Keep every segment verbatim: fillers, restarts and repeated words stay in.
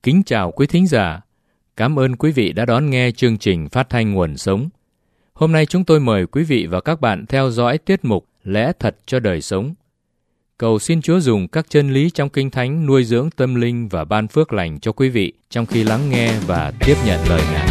Kính chào quý thính giả. Cảm ơn quý vị đã đón nghe chương trình phát thanh Nguồn Sống. Hôm nay chúng tôi mời quý vị và các bạn theo dõi tiết mục Lẽ Thật cho Đời Sống. Cầu xin Chúa dùng các chân lý trong Kinh Thánh nuôi dưỡng tâm linh và ban phước lành cho quý vị trong khi lắng nghe và tiếp nhận lời Ngài.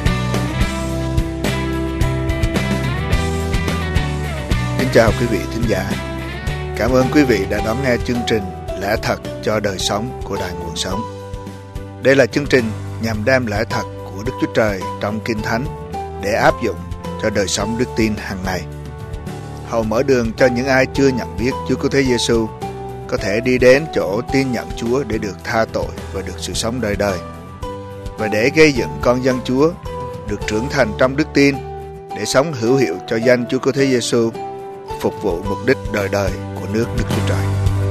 Kính chào quý vị thính giả. Cảm ơn quý vị đã đón nghe chương trình Lẽ Thật cho Đời Sống của Đài Nguồn Sống. Đây là chương trình nhằm đem lẽ thật của Đức Chúa Trời trong Kinh Thánh để áp dụng cho đời sống đức tin hàng ngày. Hầu mở đường cho những ai chưa nhận biết Chúa Cứu Thế Giêsu có thể đi đến chỗ tin nhận Chúa để được tha tội và được sự sống đời đời, và để gây dựng con dân Chúa được trưởng thành trong đức tin để sống hữu hiệu cho danh Chúa Cứu Thế Giêsu, phục vụ mục đích đời đời của nước Đức Chúa Trời.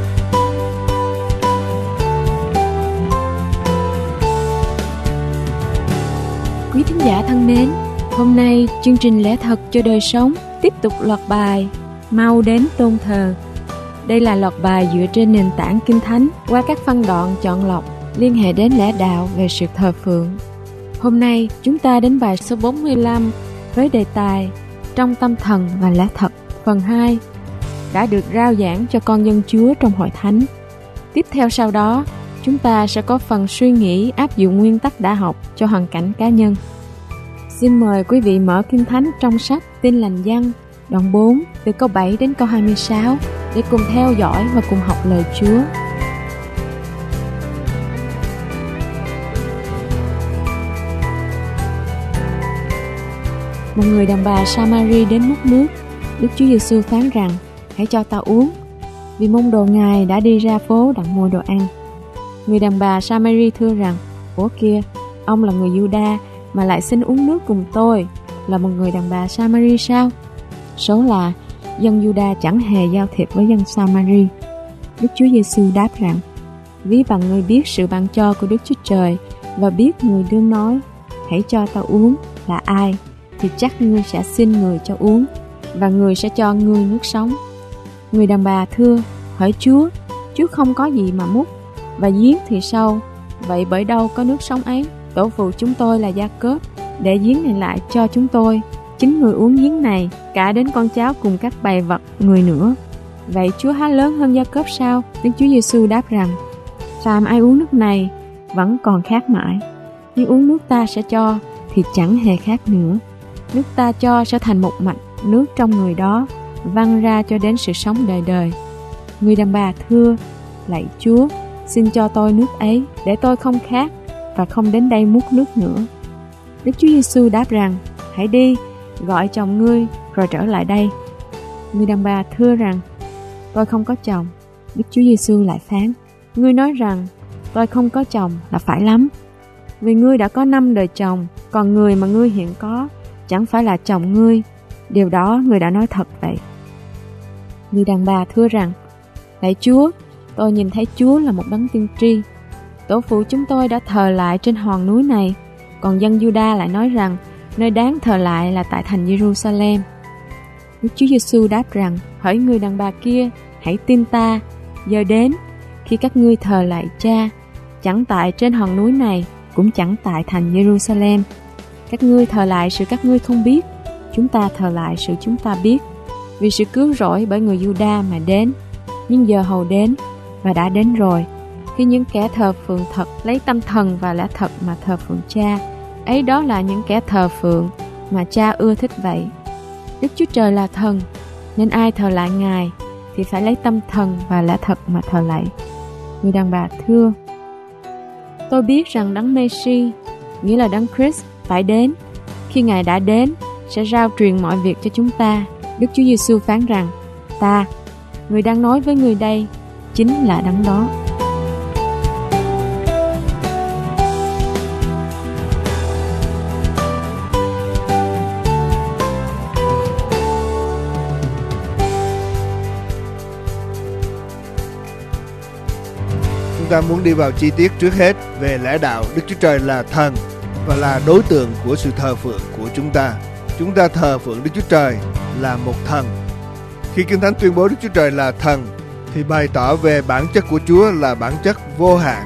Quý thính giả thân mến, hôm nay chương trình Lẽ Thật cho Đời Sống tiếp tục loạt bài Mau đến tôn thờ. Đây là loạt bài dựa trên nền tảng Kinh Thánh qua các phân đoạn chọn lọc liên hệ đến lẽ đạo về sự thờ phượng. Hôm nay chúng ta đến bài số bốn mươi lăm với đề tài Trong tâm thần và lẽ thật, phần hai đã được rao giảng cho con dân Chúa trong hội thánh. Tiếp theo sau đó, chúng ta sẽ có phần suy nghĩ áp dụng nguyên tắc đã học cho hoàn cảnh cá nhân. Xin mời quý vị mở Kinh Thánh trong sách Tin Lành Văn, đoạn bốn, từ câu bảy đến câu hai mươi sáu để cùng theo dõi và cùng học lời Chúa. Một người đàn bà Samari đến múc nước. Đức Chúa Giêsu phán rằng: hãy cho ta uống, vì môn đồ Ngài đã đi ra phố đặng mua đồ ăn. Người đàn bà Samari thưa rằng: ủa kìa, ông là người Giu-đa mà lại xin uống nước cùng tôi, là một người đàn bà Samari sao? Số là dân Giu-đa chẳng hề giao thiệp với dân Samari. Đức Chúa Giêsu đáp rằng: ví bằng người biết sự ban cho của Đức Chúa Trời và biết người đương nói hãy cho ta uống là ai, thì chắc ngươi sẽ xin người cho uống, và người sẽ cho ngươi nước sống. Người đàn bà thưa: hỡi Chúa, Chúa không có gì mà múc, và giếng thì sâu, vậy bởi đâu có nước sống ấy? Tổ phụ chúng tôi là Gia-cốp để giếng này lại cho chúng tôi, chính người uống giếng này, cả đến con cháu cùng các bầy vật người nữa. Vậy Chúa há lớn hơn Gia-cốp sao? Đức Chúa Giêsu đáp rằng: phàm ai uống nước này vẫn còn khát mãi, nhưng uống nước ta sẽ cho thì chẳng hề khát nữa. Nước ta cho sẽ thành một mạch nước trong người đó, văng ra cho đến sự sống đời đời. Người đàn bà thưa: lạy Chúa, xin cho tôi nước ấy, để tôi không khát và không đến đây múc nước nữa. Đức Chúa Giêsu đáp rằng: hãy đi, gọi chồng ngươi rồi trở lại đây. Người đàn bà thưa rằng: tôi không có chồng. Đức Chúa Giêsu lại phán: ngươi nói rằng tôi không có chồng là phải lắm, vì ngươi đã có năm đời chồng, còn người mà ngươi hiện có chẳng phải là chồng ngươi. Điều đó ngươi đã nói thật vậy. Người đàn bà thưa rằng: lạy Chúa, tôi nhìn thấy Chúa là một đấng tiên tri. Tổ phụ chúng tôi đã thờ lại trên hòn núi này, còn dân Giu-đa lại nói rằng nơi đáng thờ lại là tại thành Giê-ru-sa-lem. Đức Chúa Giêsu đáp rằng: hỡi người đàn bà kia, hãy tin ta, giờ đến khi các ngươi thờ lại Cha, chẳng tại trên hòn núi này, cũng chẳng tại thành Giê-ru-sa-lem. Các ngươi thờ lại sự các ngươi không biết, chúng ta thờ lại sự chúng ta biết, vì sự cứu rỗi bởi người Giu-đa mà đến. Nhưng giờ hầu đến và đã đến rồi, khi những kẻ thờ phượng thật lấy tâm thần và lẽ thật mà thờ phượng Cha, ấy đó là những kẻ thờ phượng mà Cha ưa thích vậy. Đức Chúa Trời là thần, nên ai thờ lại Ngài thì phải lấy tâm thần và lẽ thật mà thờ lạy. Người đàn bà thưa: tôi biết rằng đấng Mê-si, nghĩa là đấng Christ, phải đến. Khi Ngài đã đến, sẽ rao truyền mọi việc cho chúng ta. Đức Chúa Giêsu phán rằng: ta, người đang nói với người đây, chính là đấng đó. Chúng ta muốn đi vào chi tiết trước hết về lẽ đạo Đức Chúa Trời là thần và là đối tượng của sự thờ phượng của chúng ta. Chúng ta thờ phượng Đức Chúa Trời là một thần. Khi Kinh Thánh tuyên bố Đức Chúa Trời là thần thì bày tỏ về bản chất của Chúa là bản chất vô hạn,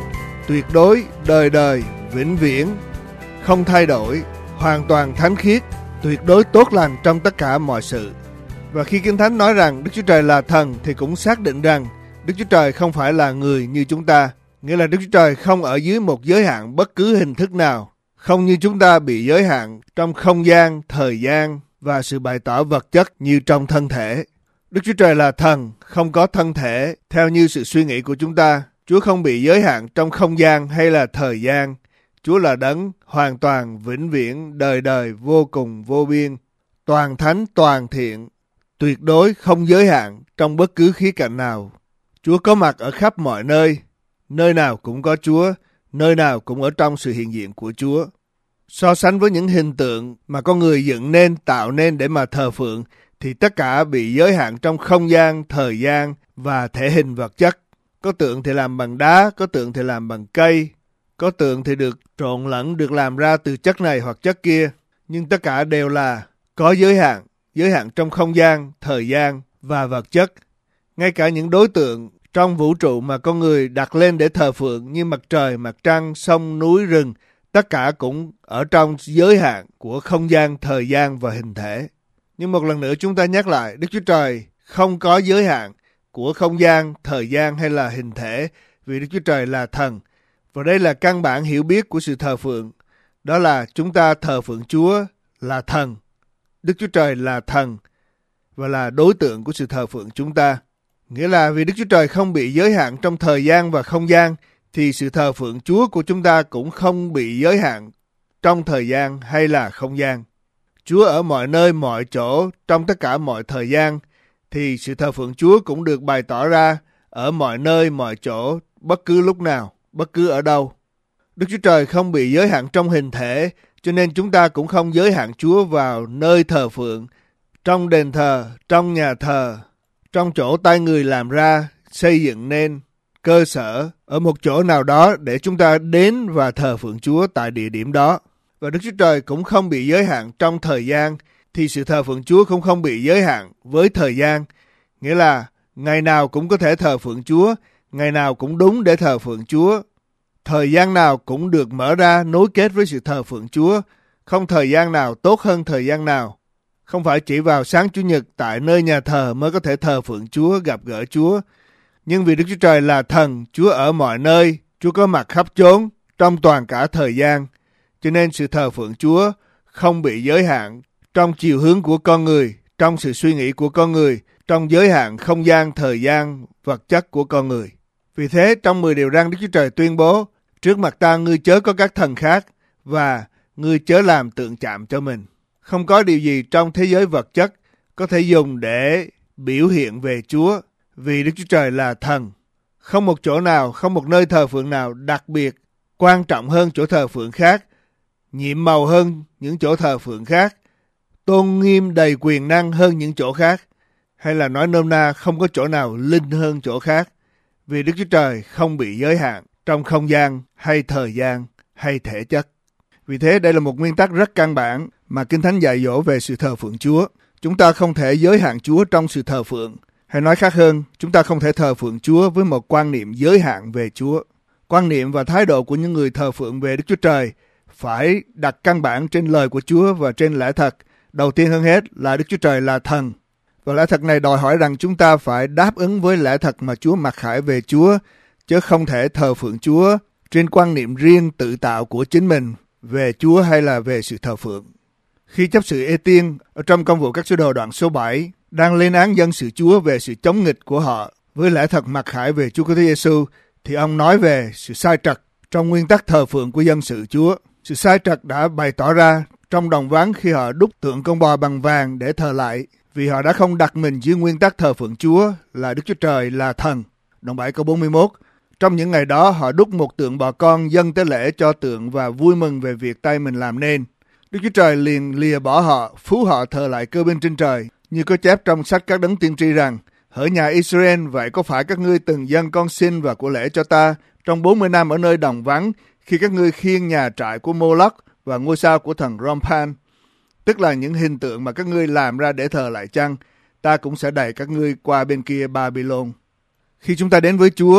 tuyệt đối, đời đời, vĩnh viễn, không thay đổi, hoàn toàn thánh khiết, tuyệt đối tốt lành trong tất cả mọi sự. Và khi Kinh Thánh nói rằng Đức Chúa Trời là thần thì cũng xác định rằng Đức Chúa Trời không phải là người như chúng ta. Nghĩa là Đức Chúa Trời không ở dưới một giới hạn bất cứ hình thức nào, không như chúng ta bị giới hạn trong không gian, thời gian và sự bày tỏ vật chất như trong thân thể. Đức Chúa Trời là thần, không có thân thể theo như sự suy nghĩ của chúng ta. Chúa không bị giới hạn trong không gian hay là thời gian. Chúa là đấng hoàn toàn, vĩnh viễn, đời đời, vô cùng, vô biên, toàn thánh, toàn thiện, tuyệt đối, không giới hạn trong bất cứ khía cạnh nào. Chúa có mặt ở khắp mọi nơi, nơi nào cũng có Chúa, nơi nào cũng ở trong sự hiện diện của Chúa. So sánh với những hình tượng mà con người dựng nên, tạo nên để mà thờ phượng, thì tất cả bị giới hạn trong không gian, thời gian và thể hình vật chất. Có tượng thì làm bằng đá, có tượng thì làm bằng cây, có tượng thì được trộn lẫn, được làm ra từ chất này hoặc chất kia. Nhưng tất cả đều là có giới hạn, giới hạn trong không gian, thời gian và vật chất. Ngay cả những đối tượng trong vũ trụ mà con người đặt lên để thờ phượng như mặt trời, mặt trăng, sông, núi, rừng, tất cả cũng ở trong giới hạn của không gian, thời gian và hình thể. Nhưng một lần nữa chúng ta nhắc lại, Đức Chúa Trời không có giới hạn của không gian, thời gian hay là hình thể, vì Đức Chúa Trời là thần. Và đây là căn bản hiểu biết của sự thờ phượng. Đó là chúng ta thờ phượng Chúa là thần. Đức Chúa Trời là thần và là đối tượng của sự thờ phượng chúng ta. Nghĩa là vì Đức Chúa Trời không bị giới hạn trong thời gian và không gian, thì sự thờ phượng Chúa của chúng ta cũng không bị giới hạn trong thời gian hay là không gian. Chúa ở mọi nơi, mọi chỗ, trong tất cả mọi thời gian, thì sự thờ phượng Chúa cũng được bày tỏ ra ở mọi nơi, mọi chỗ, bất cứ lúc nào, bất cứ ở đâu. Đức Chúa Trời không bị giới hạn trong hình thể, cho nên chúng ta cũng không giới hạn Chúa vào nơi thờ phượng, trong đền thờ, trong nhà thờ, trong chỗ tay người làm ra, xây dựng nên, cơ sở, ở một chỗ nào đó để chúng ta đến và thờ phượng Chúa tại địa điểm đó. Và Đức Chúa Trời cũng không bị giới hạn trong thời gian, thì sự thờ phượng Chúa cũng không bị giới hạn với thời gian. Nghĩa là ngày nào cũng có thể thờ phượng Chúa, ngày nào cũng đúng để thờ phượng Chúa. Thời gian nào cũng được mở ra nối kết với sự thờ phượng Chúa, không thời gian nào tốt hơn thời gian nào. Không phải chỉ vào sáng Chủ nhật tại nơi nhà thờ mới có thể thờ phượng Chúa, gặp gỡ Chúa. Nhưng vì Đức Chúa Trời là thần, Chúa ở mọi nơi, Chúa có mặt khắp chốn, trong toàn cả thời gian. Cho nên sự thờ phượng Chúa không bị giới hạn trong chiều hướng của con người, trong sự suy nghĩ của con người, trong giới hạn không gian, thời gian, vật chất của con người. Vì thế, trong mười điều răn Đức Chúa Trời tuyên bố, trước mặt ta ngươi chớ có các thần khác và ngươi chớ làm tượng chạm cho mình. Không có điều gì trong thế giới vật chất có thể dùng để biểu hiện về Chúa, vì Đức Chúa Trời là thần. Không một chỗ nào, không một nơi thờ phượng nào đặc biệt, quan trọng hơn chỗ thờ phượng khác, nhiệm màu hơn những chỗ thờ phượng khác, tôn nghiêm đầy quyền năng hơn những chỗ khác, hay là nói nôm na không có chỗ nào linh hơn chỗ khác, vì Đức Chúa Trời không bị giới hạn trong không gian hay thời gian hay thể chất. Vì thế đây là một nguyên tắc rất căn bản mà Kinh Thánh dạy dỗ về sự thờ phượng Chúa. Chúng ta không thể giới hạn Chúa trong sự thờ phượng. Hay nói khác hơn, chúng ta không thể thờ phượng Chúa với một quan niệm giới hạn về Chúa. Quan niệm và thái độ của những người thờ phượng về Đức Chúa Trời phải đặt căn bản trên lời của Chúa và trên lẽ thật. Đầu tiên hơn hết là Đức Chúa Trời là thần. Và lẽ thật này đòi hỏi rằng chúng ta phải đáp ứng với lẽ thật mà Chúa mặc khải về Chúa, chứ không thể thờ phượng Chúa trên quan niệm riêng tự tạo của chính mình về Chúa hay là về sự thờ phượng. Khi chấp sự Ê-tiên ở trong công vụ các sứ đồ đoạn số bảy đang lên án dân sự Chúa về sự chống nghịch của họ với lẽ thật mặc khải về Chúa Kitô Giêsu, thì ông nói về sự sai trật trong nguyên tắc thờ phượng của dân sự Chúa. Sự sai trật đã bày tỏ ra trong đồng ván khi họ đúc tượng con bò bằng vàng để thờ lại, vì họ đã không đặt mình dưới nguyên tắc thờ phượng Chúa là Đức Chúa Trời là thần. Đoạn bảy câu bốn mươi mốt. Trong những ngày đó họ đúc một tượng bò con dâng tế lễ cho tượng và vui mừng về việc tay mình làm nên. Đức Chúa Trời liền lìa bỏ họ, phú họ thờ lại cơ bên trên trời, như có chép trong sách các đấng tiên tri rằng: hỡi nhà Israel, vậy có phải các ngươi từng dâng con sinh và của lễ cho ta trong bốn mươi năm ở nơi đồng vắng, khi các ngươi khiêng nhà trại của Mô-lốc và ngôi sao của thần Rompan, tức là những hình tượng mà các ngươi làm ra để thờ lại chăng? Ta cũng sẽ đẩy các ngươi qua bên kia Babylon. Khi chúng ta đến với Chúa,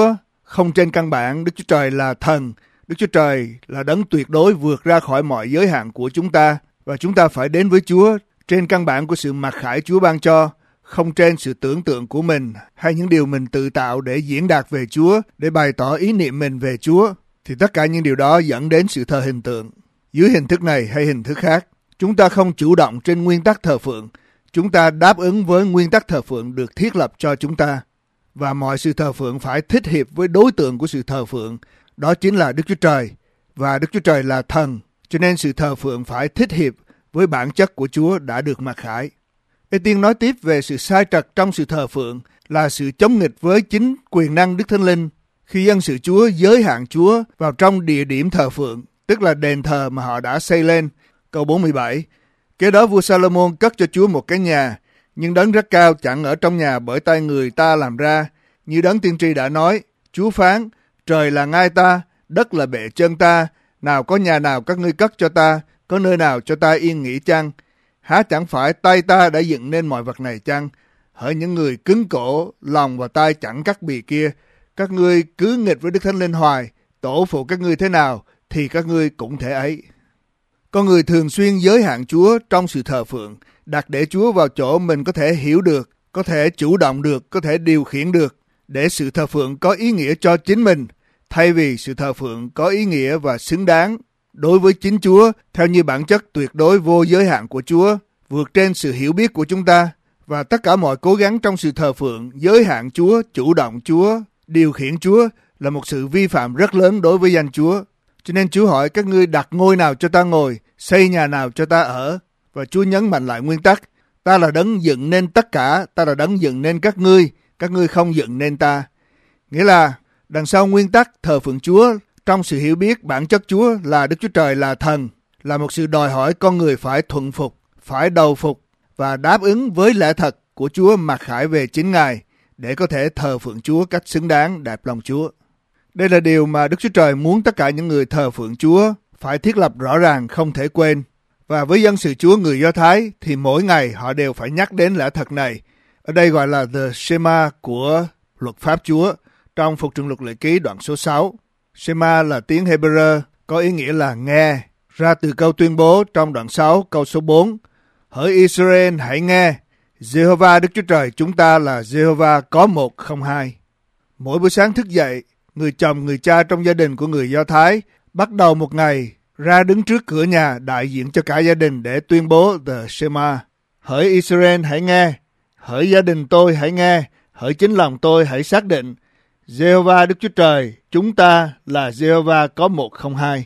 không trên căn bản Đức Chúa Trời là thần. Đức Chúa Trời là đấng tuyệt đối vượt ra khỏi mọi giới hạn của chúng ta, và chúng ta phải đến với Chúa trên căn bản của sự mặc khải Chúa ban cho, không trên sự tưởng tượng của mình hay những điều mình tự tạo để diễn đạt về Chúa, để bày tỏ ý niệm mình về Chúa. Thì tất cả những điều đó dẫn đến sự thờ hình tượng. Dưới hình thức này hay hình thức khác, chúng ta không chủ động trên nguyên tắc thờ phượng. Chúng ta đáp ứng với nguyên tắc thờ phượng được thiết lập cho chúng ta. Và mọi sự thờ phượng phải thích hiệp với đối tượng của sự thờ phượng. Đó chính là Đức Chúa Trời. Và Đức Chúa Trời là thần. Cho nên sự thờ phượng phải thích hiệp với bản chất của Chúa đã được mặc khải. Ê-tiên nói tiếp về sự sai trật trong sự thờ phượng là sự chống nghịch với chính quyền năng Đức Thánh Linh. Khi dân sự Chúa giới hạn Chúa vào trong địa điểm thờ phượng, tức là đền thờ mà họ đã xây lên. Câu bốn mươi bảy. Kế đó vua Salomon cất cho Chúa một cái nhà, nhưng đấng rất cao chẳng ở trong nhà bởi tay người ta làm ra. Như đấng tiên tri đã nói, Chúa phán, trời là ngai ta, đất là bệ chân ta, nào có nhà nào các ngươi cất cho ta, có nơi nào cho ta yên nghỉ chăng? Há chẳng phải tay ta đã dựng nên mọi vật này chăng? Hỡi những người cứng cổ, lòng và tay chẳng cắt bì kia, các ngươi cứ nghịch với Đức Thánh Linh hoài, tổ phụ các ngươi thế nào thì các ngươi cũng thể ấy. Con người thường xuyên giới hạn Chúa trong sự thờ phượng, đặt để Chúa vào chỗ mình có thể hiểu được, có thể chủ động được, có thể điều khiển được, để sự thờ phượng có ý nghĩa cho chính mình, thay vì sự thờ phượng có ý nghĩa và xứng đáng đối với chính Chúa, theo như bản chất tuyệt đối vô giới hạn của Chúa, vượt trên sự hiểu biết của chúng ta. Và tất cả mọi cố gắng trong sự thờ phượng, giới hạn Chúa, chủ động Chúa, điều khiển Chúa là một sự vi phạm rất lớn đối với danh Chúa. Cho nên Chúa hỏi các ngươi đặt ngôi nào cho ta ngồi, xây nhà nào cho ta ở. Và Chúa nhấn mạnh lại nguyên tắc, ta là đấng dựng nên tất cả, ta là đấng dựng nên các ngươi, các ngươi không dựng nên ta. Nghĩa là đằng sau nguyên tắc thờ phượng Chúa, trong sự hiểu biết bản chất Chúa là Đức Chúa Trời là thần, là một sự đòi hỏi con người phải thuận phục, phải đầu phục và đáp ứng với lẽ thật của Chúa mặc khải về chính Ngài để có thể thờ phượng Chúa cách xứng đáng đẹp lòng Chúa. Đây là điều mà Đức Chúa Trời muốn tất cả những người thờ phượng Chúa phải thiết lập rõ ràng, không thể quên. Và với dân sự Chúa người Do Thái thì mỗi ngày họ đều phải nhắc đến lẽ thật này. Ở đây gọi là The Shema của luật pháp Chúa trong Phục Truyện Luật Lệ Ký đoạn số sáu. Shema là tiếng Hebrew có ý nghĩa là nghe, ra từ câu tuyên bố trong đoạn sáu câu số bốn. Hỡi Israel hãy nghe, Giê-hô-va Đức Chúa Trời chúng ta là Giê-hô-va có một không hai. Mỗi buổi sáng thức dậy, người chồng người cha trong gia đình của người Do Thái bắt đầu một ngày ra đứng trước cửa nhà đại diện cho cả gia đình để tuyên bố The Shema. Hỡi Israel hãy nghe, hỡi gia đình tôi hãy nghe, hỡi chính lòng tôi hãy xác định, Giê-hô-va Đức Chúa Trời chúng ta là Giê-hô-va có một không hai.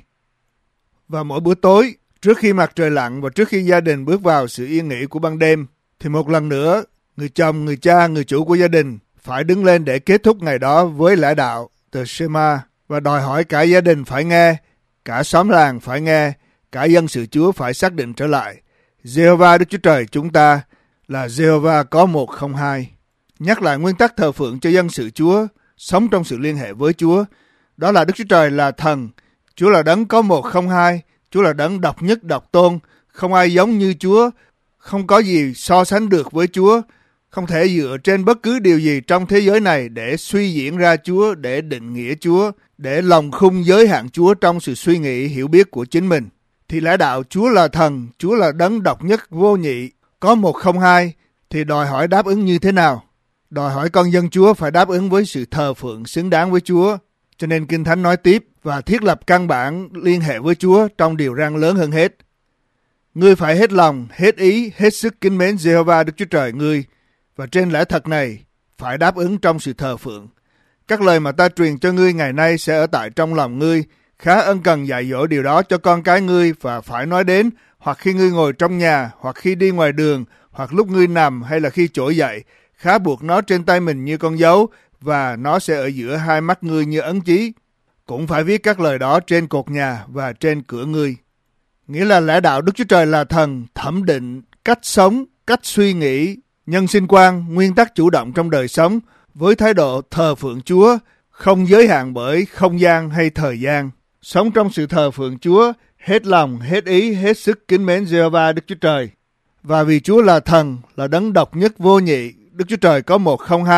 Và mỗi bữa tối, trước khi mặt trời lặn và trước khi gia đình bước vào sự yên nghỉ của ban đêm, thì một lần nữa, người chồng, người cha, người chủ của gia đình phải đứng lên để kết thúc ngày đó với lẽ đạo The Shema và đòi hỏi cả gia đình phải nghe, cả xóm làng phải nghe, cả dân sự Chúa phải xác định trở lại. Giê-hô-va Đức Chúa Trời chúng ta là Giê-hô-va có một không hai. Nhắc lại nguyên tắc thờ phượng cho dân sự Chúa, sống trong sự liên hệ với Chúa. Đó là Đức Chúa Trời là thần, Chúa là đấng có một không hai, Chúa là đấng độc nhất độc tôn, không ai giống như Chúa, không có gì so sánh được với Chúa, không thể dựa trên bất cứ điều gì trong thế giới này để suy diễn ra Chúa, để định nghĩa Chúa, để lòng khung giới hạn Chúa trong sự suy nghĩ, hiểu biết của chính mình. Thì lẽ đạo Chúa là thần, Chúa là đấng độc nhất vô nhị, có một không hai, thì đòi hỏi đáp ứng như thế nào? Đòi hỏi con dân Chúa phải đáp ứng với sự thờ phượng xứng đáng với Chúa. Cho nên Kinh Thánh nói tiếp và thiết lập căn bản liên hệ với Chúa trong điều răn lớn hơn hết. Ngươi phải hết lòng, hết ý, hết sức kính mến Giê-hô-va Đức Chúa Trời ngươi, và trên lẽ thật này phải đáp ứng trong sự thờ phượng. Các lời mà ta truyền cho ngươi ngày nay sẽ ở tại trong lòng ngươi, khá ân cần dạy dỗ điều đó cho con cái ngươi và phải nói đến, hoặc khi ngươi ngồi trong nhà, hoặc khi đi ngoài đường, hoặc lúc ngươi nằm hay là khi trỗi dậy, khá buộc nó trên tay mình như con dấu, và nó sẽ ở giữa hai mắt ngươi như ấn chí. Cũng phải viết các lời đó trên cột nhà và trên cửa ngươi. Nghĩa là lẽ đạo Đức Chúa Trời là thần, thẩm định, cách sống, cách suy nghĩ, nhân sinh quan, nguyên tắc chủ động trong đời sống, với thái độ thờ phượng Chúa, không giới hạn bởi không gian hay thời gian. Sống trong sự thờ phượng Chúa, hết lòng, hết ý, hết sức kính mến Giê-hô-va Đức Chúa Trời. Và vì Chúa là thần, là đấng độc nhất vô nhị, Đức Chúa Trời có một không hai,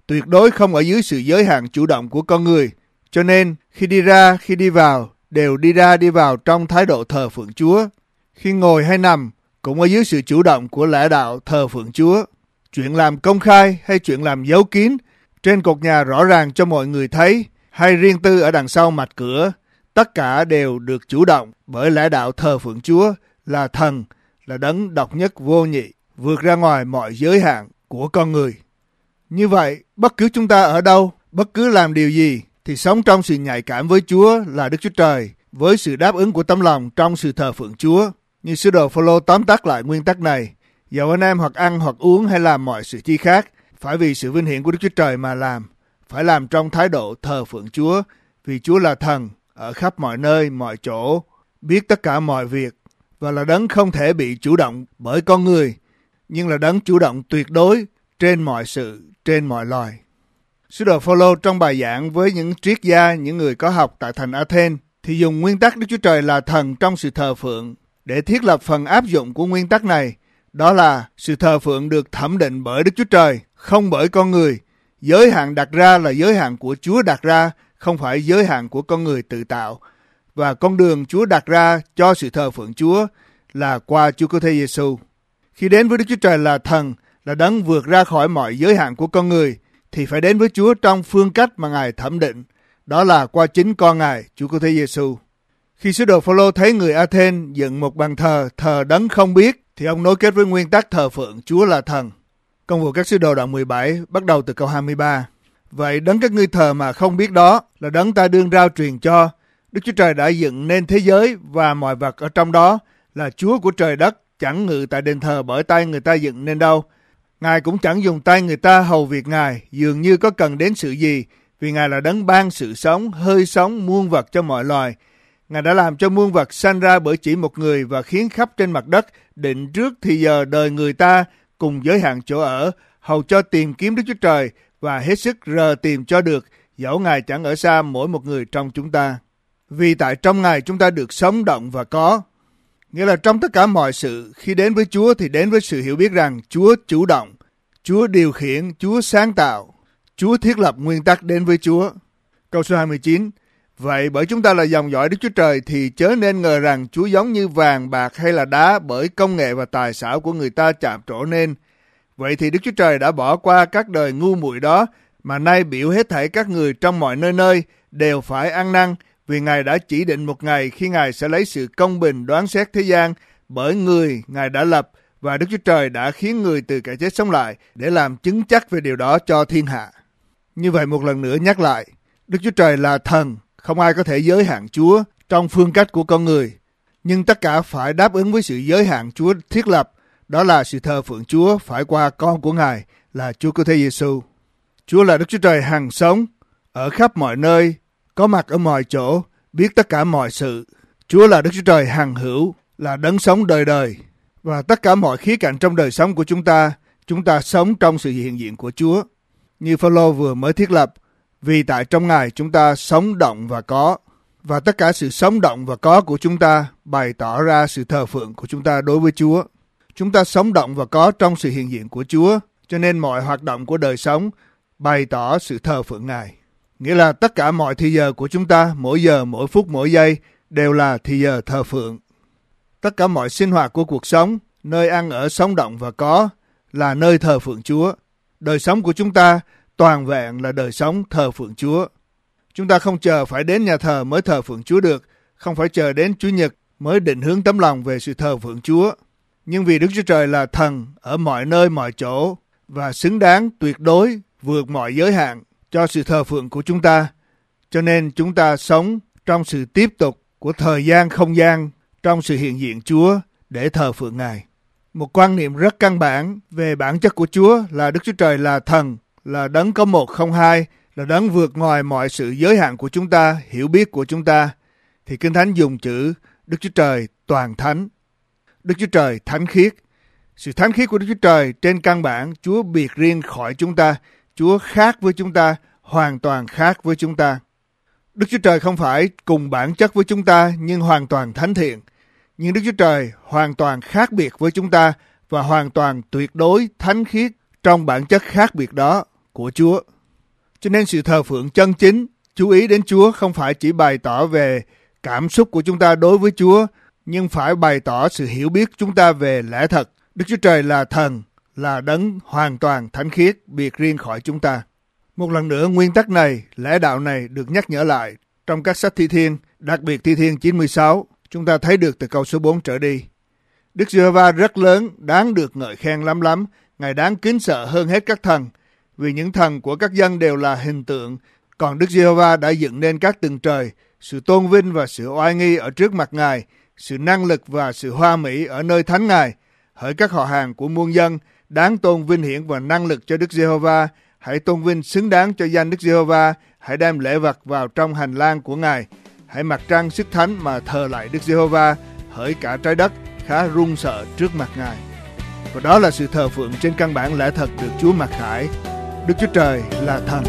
tuyệt đối không ở dưới sự giới hạn chủ động của con người. Cho nên, khi đi ra, khi đi vào, đều đi ra đi vào trong thái độ thờ phượng Chúa. Khi ngồi hay nằm, cũng ở dưới sự chủ động của lẽ đạo thờ phượng Chúa. Chuyện làm công khai hay chuyện làm giấu kín, trên cột nhà rõ ràng cho mọi người thấy, hay riêng tư ở đằng sau mặt cửa, tất cả đều được chủ động bởi lẽ đạo thờ phượng Chúa là thần, là đấng độc nhất vô nhị, vượt ra ngoài mọi giới hạn của con người. Như vậy, bất cứ chúng ta ở đâu, bất cứ làm điều gì, thì sống trong sự nhạy cảm với Chúa là Đức Chúa Trời, với sự đáp ứng của tấm lòng trong sự thờ phượng Chúa. Như sứ đồ Phô-lô tóm tắt lại nguyên tắc này, dầu anh em hoặc ăn hoặc uống hay làm mọi sự chi khác, phải vì sự vinh hiển của Đức Chúa Trời mà làm, phải làm trong thái độ thờ phượng Chúa, vì Chúa là thần, ở khắp mọi nơi, mọi chỗ, biết tất cả mọi việc, và là đấng không thể bị chủ động bởi con người, nhưng là đấng chủ động tuyệt đối trên mọi sự, trên mọi loài. Sứ đồ Phô-lô trong bài giảng với những triết gia, những người có học tại thành Athens, thì dùng nguyên tắc Đức Chúa Trời là thần trong sự thờ phượng để thiết lập phần áp dụng của nguyên tắc này. Đó là sự thờ phượng được thẩm định bởi Đức Chúa Trời, không bởi con người. Giới hạn đặt ra là giới hạn của Chúa đặt ra, không phải giới hạn của con người tự tạo. Và con đường Chúa đặt ra cho sự thờ phượng Chúa là qua Chúa Cứu Thế Giêsu. Khi đến với Đức Chúa Trời là thần, là đấng vượt ra khỏi mọi giới hạn của con người, thì phải đến với Chúa trong phương cách mà Ngài thẩm định. Đó là qua chính con Ngài, Chúa Cứu Thế Giêsu. Khi sứ đồ Phô-lô thấy người Athens dựng một bàn thờ, thờ đấng không biết, thì ông nối kết với nguyên tắc thờ phượng Chúa là thần. Công vụ các sứ đồ đoạn mười bảy, bắt đầu từ câu hai mươi ba. Vậy đấng các ngươi thờ mà không biết đó là đấng ta đương rao truyền cho. Đức Chúa Trời đã dựng nên thế giới và mọi vật ở trong đó, là Chúa của trời đất, chẳng ngự tại đền thờ bởi tay người ta dựng nên đâu. Ngài cũng chẳng dùng tay người ta hầu việc Ngài, dường như có cần đến sự gì, vì Ngài là đấng ban sự sống, hơi sống, muôn vật cho mọi loài. Ngài đã làm cho muôn vật sanh ra bởi chỉ một người và khiến khắp trên mặt đất định trước thì giờ đời người ta cùng giới hạn chỗ ở, hầu cho tìm kiếm Đức Chúa Trời và hết sức rờ tìm cho được, dẫu Ngài chẳng ở xa mỗi một người trong chúng ta. Vì tại trong Ngài chúng ta được sống động và có. Nghĩa là trong tất cả mọi sự, khi đến với Chúa thì đến với sự hiểu biết rằng Chúa chủ động, Chúa điều khiển, Chúa sáng tạo, Chúa thiết lập nguyên tắc đến với Chúa. Câu số hai mươi chín. Vậy bởi chúng ta là dòng dõi Đức Chúa Trời thì chớ nên ngờ rằng Chúa giống như vàng, bạc hay là đá bởi công nghệ và tài xảo của người ta chạm trổ nên. Vậy thì Đức Chúa Trời đã bỏ qua các đời ngu muội đó, mà nay biểu hết thảy các người trong mọi nơi nơi đều phải ăn năn, vì Ngài đã chỉ định một ngày khi Ngài sẽ lấy sự công bình đoán xét thế gian, bởi người Ngài đã lập, và Đức Chúa Trời đã khiến người từ kẻ chết sống lại để làm chứng chắc về điều đó cho thiên hạ. Như vậy một lần nữa nhắc lại, Đức Chúa Trời là thần, không ai có thể giới hạn Chúa trong phương cách của con người, nhưng tất cả phải đáp ứng với sự giới hạn Chúa thiết lập, đó là sự thờ phượng Chúa phải qua con của Ngài là Chúa Cứu Thế Giêsu. Chúa là Đức Chúa Trời hằng sống, ở khắp mọi nơi, có mặt ở mọi chỗ, biết tất cả mọi sự. Chúa là Đức Chúa Trời hằng hữu, là đấng sống đời đời. Và tất cả mọi khía cạnh trong đời sống của chúng ta, chúng ta sống trong sự hiện diện của Chúa. Như Phô-lô vừa mới thiết lập, vì tại trong Ngài chúng ta sống động và có. Và tất cả sự sống động và có của chúng ta bày tỏ ra sự thờ phượng của chúng ta đối với Chúa. Chúng ta sống động và có trong sự hiện diện của Chúa, cho nên mọi hoạt động của đời sống bày tỏ sự thờ phượng Ngài. Nghĩa là tất cả mọi thì giờ của chúng ta, mỗi giờ, mỗi phút, mỗi giây, đều là thì giờ thờ phượng. Tất cả mọi sinh hoạt của cuộc sống, nơi ăn ở sống động và có, là nơi thờ phượng Chúa. Đời sống của chúng ta toàn vẹn là đời sống thờ phượng Chúa. Chúng ta không chờ phải đến nhà thờ mới thờ phượng Chúa được, không phải chờ đến Chủ nhật mới định hướng tấm lòng về sự thờ phượng Chúa. Nhưng vì Đức Chúa Trời là thần ở mọi nơi mọi chỗ và xứng đáng tuyệt đối vượt mọi giới hạn cho sự thờ phượng của chúng ta, cho nên chúng ta sống trong sự tiếp tục của thời gian không gian trong sự hiện diện Chúa để thờ phượng Ngài. Một quan niệm rất căn bản về bản chất của Chúa là Đức Chúa Trời là thần, là đấng có một không hai, là đấng vượt ngoài mọi sự giới hạn của chúng ta, hiểu biết của chúng ta, thì Kinh Thánh dùng chữ Đức Chúa Trời toàn thánh, Đức Chúa Trời thánh khiết. Sự thánh khiết của Đức Chúa Trời trên căn bản, Chúa biệt riêng khỏi chúng ta, Chúa khác với chúng ta, hoàn toàn khác với chúng ta. Đức Chúa Trời không phải cùng bản chất với chúng ta nhưng hoàn toàn thánh thiện. Nhưng Đức Chúa Trời hoàn toàn khác biệt với chúng ta và hoàn toàn tuyệt đối thánh khiết trong bản chất khác biệt đó của Chúa. Cho nên sự thờ phượng chân chính, chú ý đến Chúa không phải chỉ bày tỏ về cảm xúc của chúng ta đối với Chúa, nhưng phải bày tỏ sự hiểu biết chúng ta về lẽ thật. Đức Chúa Trời là thần, là đấng hoàn toàn thánh khiết, biệt riêng khỏi chúng ta. Một lần nữa, nguyên tắc này, lẽ đạo này được nhắc nhở lại trong các sách Thi Thiên, đặc biệt Thi Thiên chín mươi sáu, chúng ta thấy được từ câu số bốn trở đi. Đức Giê-hô-va rất lớn, đáng được ngợi khen lắm lắm, Ngài đáng kính sợ hơn hết các thần, vì những thần của các dân đều là hình tượng, còn Đức Giê-hô-va đã dựng nên các tầng trời, sự tôn vinh và sự oai nghi ở trước mặt Ngài, sự năng lực và sự hoa mỹ ở nơi thánh Ngài. Hỡi các họ hàng của muôn dân, đáng tôn vinh hiển và năng lực cho Đức Giê-hô-va, hãy tôn vinh xứng đáng cho danh Đức Giê-hô-va, hãy đem lễ vật vào trong hành lang của Ngài, hãy mặc trang sức thánh mà thờ lại Đức Giê-hô-va, hỡi cả trái đất khá run sợ trước mặt Ngài. Và đó là sự thờ phượng trên căn bản lẽ thật được Chúa mặc khải. Đức Chúa Trời là thần.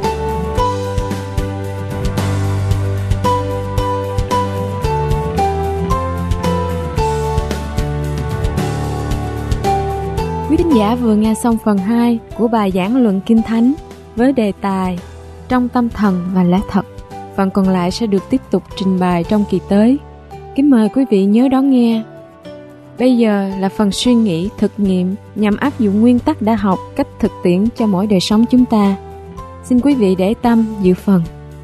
Quý thính giả vừa nghe xong phần hai của bài giảng luận Kinh Thánh với đề tài Trong tâm thần và lẽ thật. Phần còn lại sẽ được tiếp tục trình bày trong kỳ tới. Kính mời quý vị nhớ đón nghe. Bây giờ là phần suy nghĩ, thực nghiệm nhằm áp dụng nguyên tắc đã học cách thực tiễn cho mỗi đời sống chúng ta. Xin quý vị để tâm dự phần.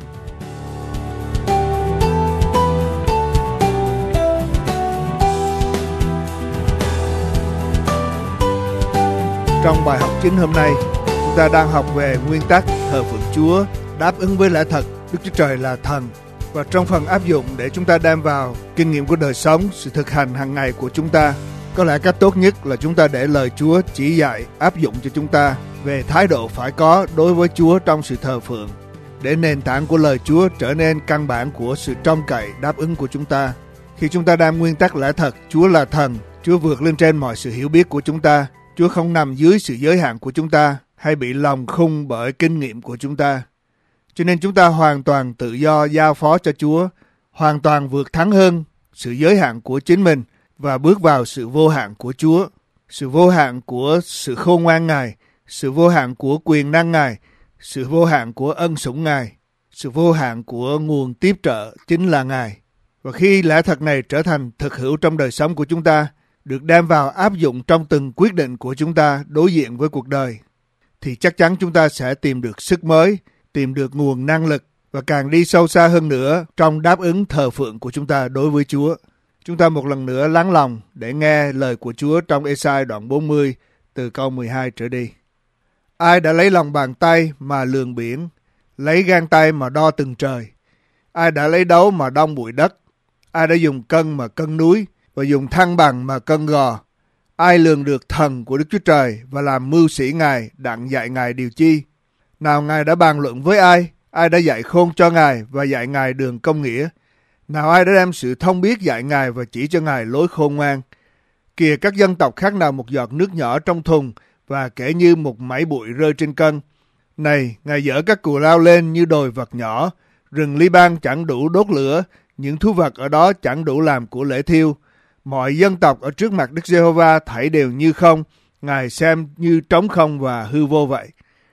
Trong bài học chính hôm nay, chúng ta đang học về nguyên tắc thờ phượng Chúa, đáp ứng với lẽ thật, Đức Chúa Trời là thần. Và trong phần áp dụng để chúng ta đem vào kinh nghiệm của đời sống, sự thực hành hàng ngày của chúng ta, có lẽ cách tốt nhất là chúng ta để lời Chúa chỉ dạy, áp dụng cho chúng ta về thái độ phải có đối với Chúa trong sự thờ phượng, để nền tảng của lời Chúa trở nên căn bản của sự trông cậy, đáp ứng của chúng ta. Khi chúng ta đem nguyên tắc lẽ thật, Chúa là thần, Chúa vượt lên trên mọi sự hiểu biết của chúng ta, Chúa không nằm dưới sự giới hạn của chúng ta hay bị lòng khung bởi kinh nghiệm của chúng ta. Cho nên chúng ta hoàn toàn tự do giao phó cho Chúa, hoàn toàn vượt thắng hơn sự giới hạn của chính mình và bước vào sự vô hạn của Chúa, sự vô hạn của sự khôn ngoan Ngài, sự vô hạn của quyền năng Ngài, sự vô hạn của ân sủng Ngài, sự vô hạn của nguồn tiếp trợ chính là Ngài. Và khi lẽ thật này trở thành thực hữu trong đời sống của chúng ta, được đem vào áp dụng trong từng quyết định của chúng ta đối diện với cuộc đời, thì chắc chắn chúng ta sẽ tìm được sức mới, tìm được nguồn năng lực và càng đi sâu xa hơn nữa trong đáp ứng thờ phượng của chúng ta đối với Chúa. Chúng ta một lần nữa lắng lòng để nghe lời của Chúa trong Ê-sai đoạn bốn mươi từ câu mười hai trở đi. Ai đã lấy lòng bàn tay mà lường biển, lấy gang tay mà đo từng trời? Ai đã lấy đấu mà đong bụi đất? Ai đã dùng cân mà cân núi và dùng thăng bằng mà cân gò? Ai lường được thần của Đức Chúa Trời và làm mưu sĩ Ngài đặng dạy Ngài điều chi? Nào Ngài đã bàn luận với ai? Ai đã dạy khôn cho Ngài và dạy Ngài đường công nghĩa? Nào ai đã đem sự thông biết dạy Ngài và chỉ cho Ngài lối khôn ngoan? Kìa các dân tộc khác nào một giọt nước nhỏ trong thùng và kể như một mảy bụi rơi trên cân. Này, Ngài dỡ các cù lao lên như đồi vật nhỏ, rừng Li-ban chẳng đủ đốt lửa, những thú vật ở đó chẳng đủ làm của lễ thiêu. Mọi dân tộc ở trước mặt Đức Giê-hô-va thảy đều như không, Ngài xem như trống không và hư vô vậy.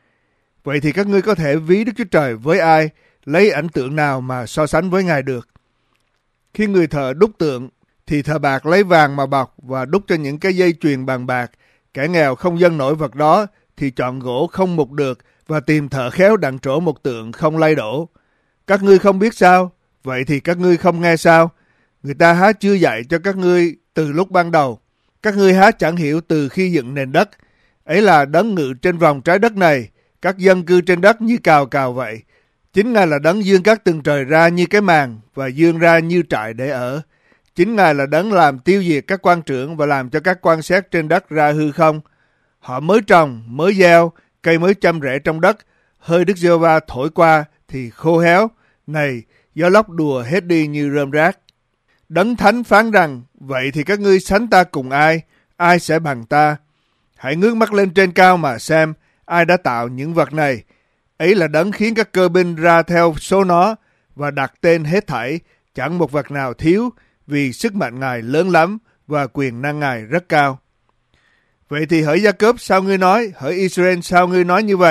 Vậy thì các ngươi có thể ví Đức Chúa Trời với ai, lấy ảnh tượng nào mà so sánh với Ngài được? Khi người thợ đúc tượng, thì thợ bạc lấy vàng mà bọc và đúc cho những cái dây chuyền bằng bạc. Kẻ nghèo không dâng nổi vật đó, thì chọn gỗ không mục được và tìm thợ khéo đặng trổ một tượng không lay đổ. Các ngươi không biết sao? Vậy thì các ngươi không nghe sao? Người ta há chưa dạy cho các ngươi từ lúc ban đầu? Các ngươi há chẳng hiểu từ khi dựng nền đất? Ấy là đấng ngự trên vòng trái đất này, các dân cư trên đất như cào cào vậy. Chính Ngài là đấng dương các tầng trời ra như cái màn và dương ra như trại để ở. Chính Ngài là đấng làm tiêu diệt các quan trưởng và làm cho các quan xét trên đất ra hư không. Họ mới trồng, mới gieo, cây mới chăm rễ trong đất, hơi Đức Giê-hô-va thổi qua thì khô héo. Này, gió lốc đùa hết đi như rơm rác. Đấng thánh phán rằng, vậy thì các ngươi sánh ta cùng ai? Ai sẽ bằng ta? Hãy ngước mắt lên trên cao mà xem, ai đã tạo những vật này? Ấy là đấng khiến các cơ binh ra theo số nó và đặt tên hết thảy, chẳng một vật nào thiếu, vì sức mạnh Ngài lớn lắm và quyền năng Ngài rất cao. Vậy thì hỡi Gia-cốp sao ngươi nói, hỡi Israel sao ngươi nói như vậy?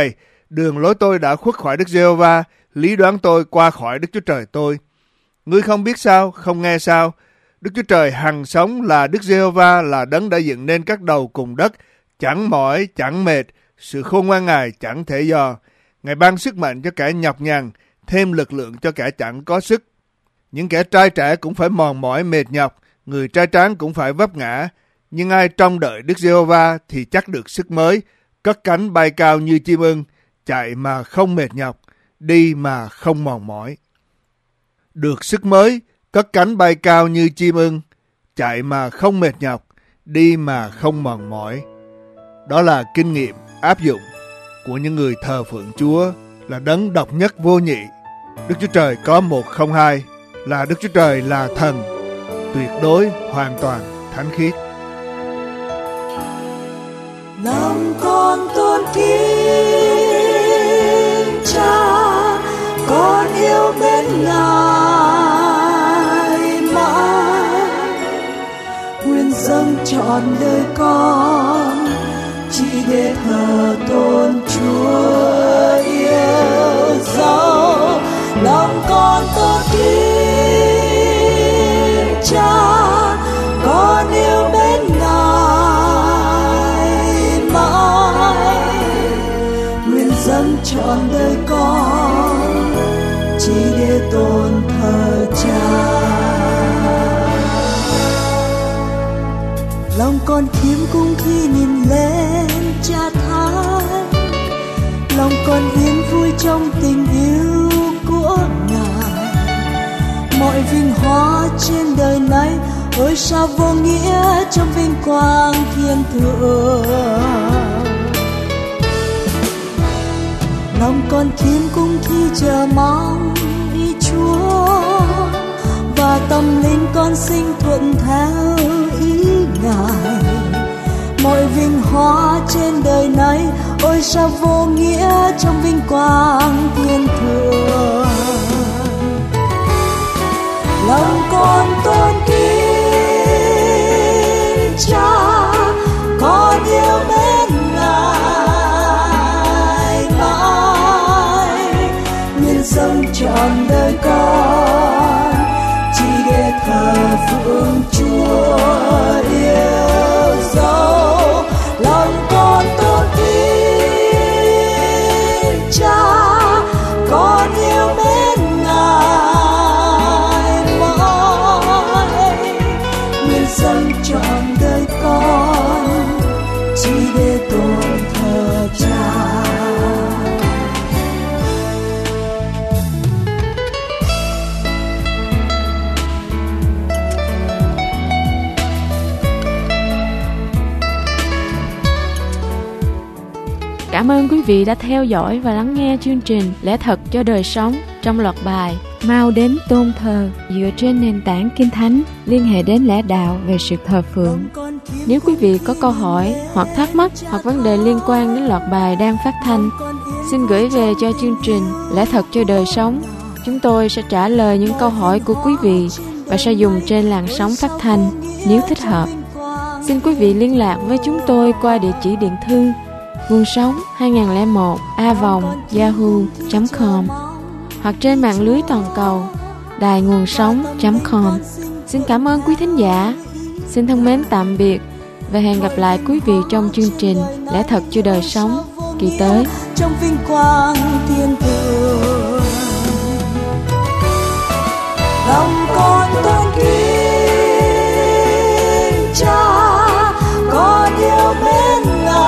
Đường lối tôi đã khuất khỏi Đức Giê-hô-va, lý đoán tôi qua khỏi Đức Chúa Trời tôi. Ngươi không biết sao, không nghe sao? Đức Chúa Trời hằng sống là Đức Giê-hô-va, là đấng đã dựng nên các đầu cùng đất, chẳng mỏi, chẳng mệt, sự khôn ngoan Ngài chẳng thể dò. Ngài ban sức mạnh cho kẻ nhọc nhằn, thêm lực lượng cho kẻ chẳng có sức. Những kẻ trai trẻ cũng phải mòn mỏi mệt nhọc, người trai tráng cũng phải vấp ngã. Nhưng ai trông đợi Đức Giê-hô-va thì chắc được sức mới, cất cánh bay cao như chim ưng, chạy mà không mệt nhọc, đi mà không mòn mỏi. Được sức mới, cất cánh bay cao như chim ưng, chạy mà không mệt nhọc, đi mà không mòn mỏi. Đó là kinh nghiệm áp dụng của những người thờ phượng Chúa, là đấng độc nhất vô nhị. Đức Chúa Trời có một không hai, là Đức Chúa Trời là thần, tuyệt đối, hoàn toàn, thánh khiết. Lòng con tôn kính Cha, con yêu mến Ngài mãi, nguyện dâng trọn đời con chỉ để thờ tôn Chúa yêu dấu. Lòng con tôn kính Cha, con yêu mến Ngài mãi, nguyện dâng trọn đời con chỉ để tôn thờ Cha. Lòng con khiêm cung khi nhìn lên Cha Thái, lòng con yên vui trong tình yêu của Ngài. Mọi vinh hoa trên đời này ôi sao vô nghĩa trong vinh quang thiên thượng. Lòng con khiêm cung khi chờ mong ý Chúa, và tâm linh con sinh thuận theo ý Ngài. Mọi vinh hoa trên đời này ôi sao vô nghĩa trong vinh quang thiên thượng. Lòng con tôn kính Cha, con yêu mến Ngài mãi, nguyện dâng trọn đời con chỉ để thờ phượng Chúa yêu dấu. Lòng con tôn kính Cha, con yêu mến Ngài mãi, nguyện dâng trọn đời con chỉ để tôn thờ Cha. Cảm ơn quý vị đã theo dõi và lắng nghe chương trình Lẽ Thật cho Đời Sống trong loạt bài Mau Đến Tôn Thờ dựa trên nền tảng Kinh Thánh liên hệ đến lẽ đạo về sự thờ phượng. Nếu quý vị có câu hỏi hoặc thắc mắc hoặc vấn đề liên quan đến loạt bài đang phát thanh, xin gửi về cho chương trình Lẽ Thật cho Đời Sống. Chúng tôi sẽ trả lời những câu hỏi của quý vị và sẽ dùng trên làn sóng phát thanh nếu thích hợp. Xin quý vị liên lạc với chúng tôi qua địa chỉ điện thư nguồn sống hai không một a vòng yahoo chấm com hoặc trên mạng lưới toàn cầu đài nguồn sống chấm com. Xin cảm ơn quý thính giả. Xin thân mến tạm biệt và hẹn gặp lại quý vị trong chương trình Lẽ Thật cho Đời Sống kỳ tới. Trong vinh quang thiên thượng, lòng con tôn kính Cha, con yêu mến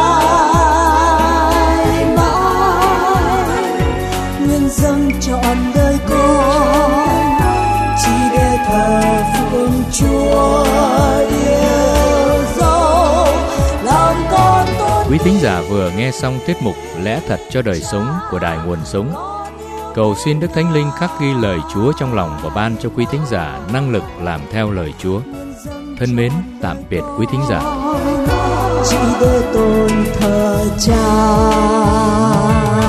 Ngài mãi, nguyện dâng trọn đời con chỉ để thờ phượng Chúa yêu dấu. Lòng con tôn. Quý thính giả vừa nghe xong tiết mục Lẽ Thật cho Đời Sống của Đài Nguồn Sống. Cầu xin Đức Thánh Linh khắc ghi lời Chúa trong lòng và ban cho quý thính giả năng lực làm theo lời Chúa. Thân mến, tạm biệt quý thính giả. Chỉ để tôn thờ Cha.